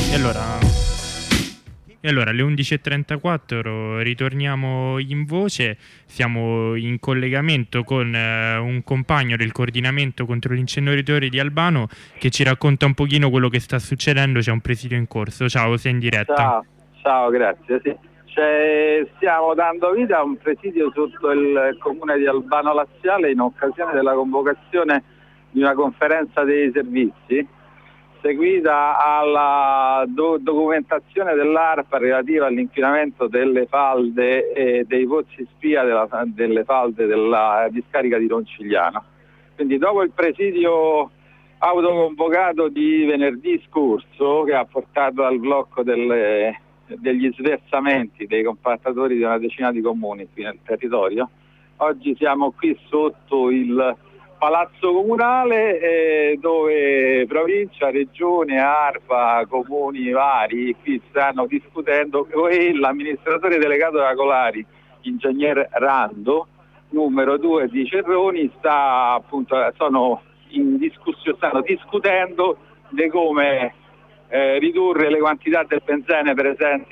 E allora alle 11:34 ritorniamo in voce, siamo in collegamento con un compagno del coordinamento contro gli inceneritori di Albano che ci racconta un pochino quello che sta succedendo. C'è un presidio in corso. Ciao, sei in diretta. Ciao, grazie. Sì. Stiamo dando vita a un presidio sotto il comune di Albano Laziale in occasione della convocazione di una conferenza dei servizi seguita alla documentazione dell'ARPA relativa all'inquinamento delle falde e dei pozzi spia delle falde della discarica di Roncigliano. Quindi dopo il presidio autoconvocato di venerdì scorso, che ha portato al blocco degli sversamenti dei compattatori di una decina di comuni qui nel territorio, oggi siamo qui sotto il Palazzo Comunale dove provincia, regione, ARPA, comuni vari qui stanno discutendo e l'amministratore delegato della Colari, ingegner Rando, numero 2 di Cerroni, stanno discutendo di come ridurre le quantità del benzene presenti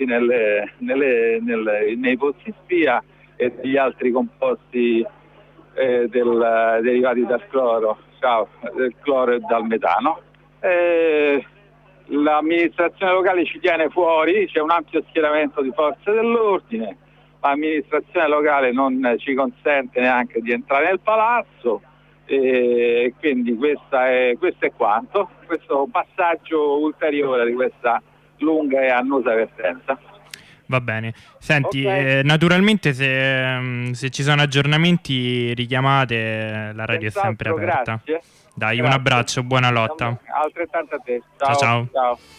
nei pozzi spia e degli altri composti derivati dal cloro e dal metano. L'amministrazione locale ci tiene fuori, c'è un ampio schieramento di forze dell'ordine, l'amministrazione locale non ci consente neanche di entrare nel palazzo e quindi questo è quanto, questo è un passaggio ulteriore di questa lunga e annosa vertenza. Va bene, senti, naturalmente se ci sono aggiornamenti richiamate, la radio è sempre aperta. Grazie. Dai, un abbraccio, buona lotta. Altrettanto a te. Ciao. Ciao.